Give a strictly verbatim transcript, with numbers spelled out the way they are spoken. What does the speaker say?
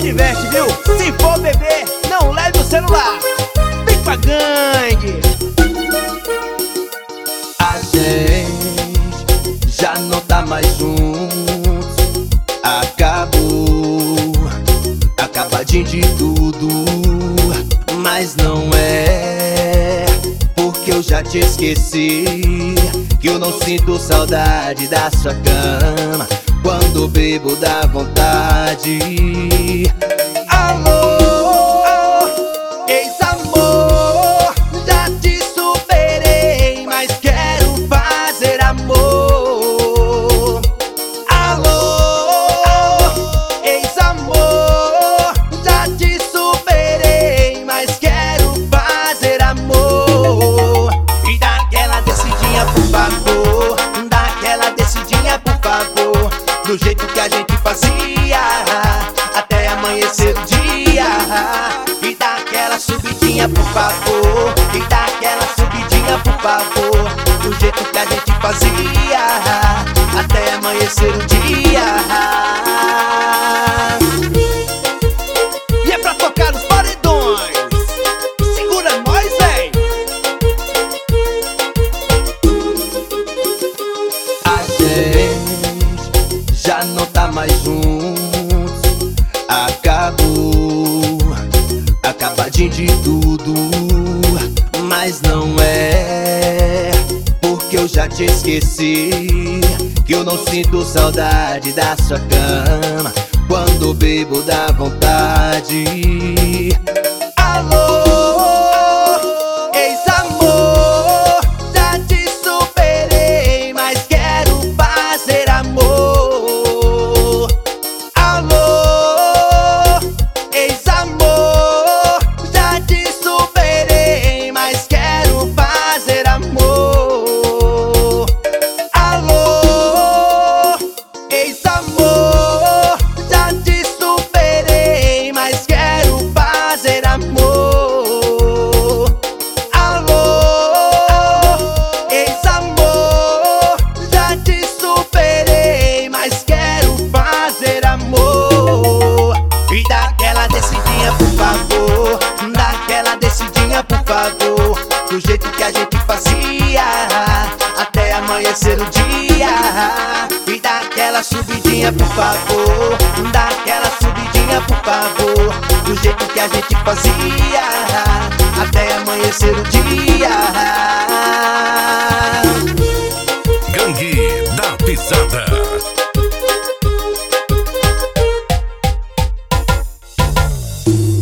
diverte, viu? Se for beber, não leve o celular. Vem com a gangue. A gente já não tá mais juntos. Acabou, acabadinho de tudo. Mas não é porque eu já te esqueci que eu não sinto saudade da sua cama. Quando bebo dá vontade. Alô, ex-amor, já te superei, mas quero fazer amor. Alô, ex-amor, já te superei, mas quero fazer amor. E dá aquela descidinha, por favor, dá aquela descidinha, por favor, do jeito que a gente fazia, até amanhecer o dia. E dá aquela subidinha, por favor, e dá aquela subidinha, por favor, do jeito que a gente fazia, até amanhecer o dia. E é pra tocar os paredões. Segura nós, véi. A gente já não tá mais juntos. Acabou, acabadinho de tudo. Mas não é porque eu já te esqueci que eu não sinto saudade da sua cama. Quando bebo dá vontade. Alô, ex-amor, já te superei, mas quero fazer amor. Alô, ex-amor, já te superei, mas quero fazer amor. Alô, ex-amor, já te superei, mas quero fazer amor. Alô, ex-amor, já te superei, mas quero fazer amor. E dá aquela descidinha, por favor, dá aquela descidinha, por favor, do jeito que a gente fazia, até amanhecer o dia. E dá aquela subidinha, por favor, dá aquela subidinha, por favor, do jeito que a gente fazia, até amanhecer o dia. Gangue da Pisada.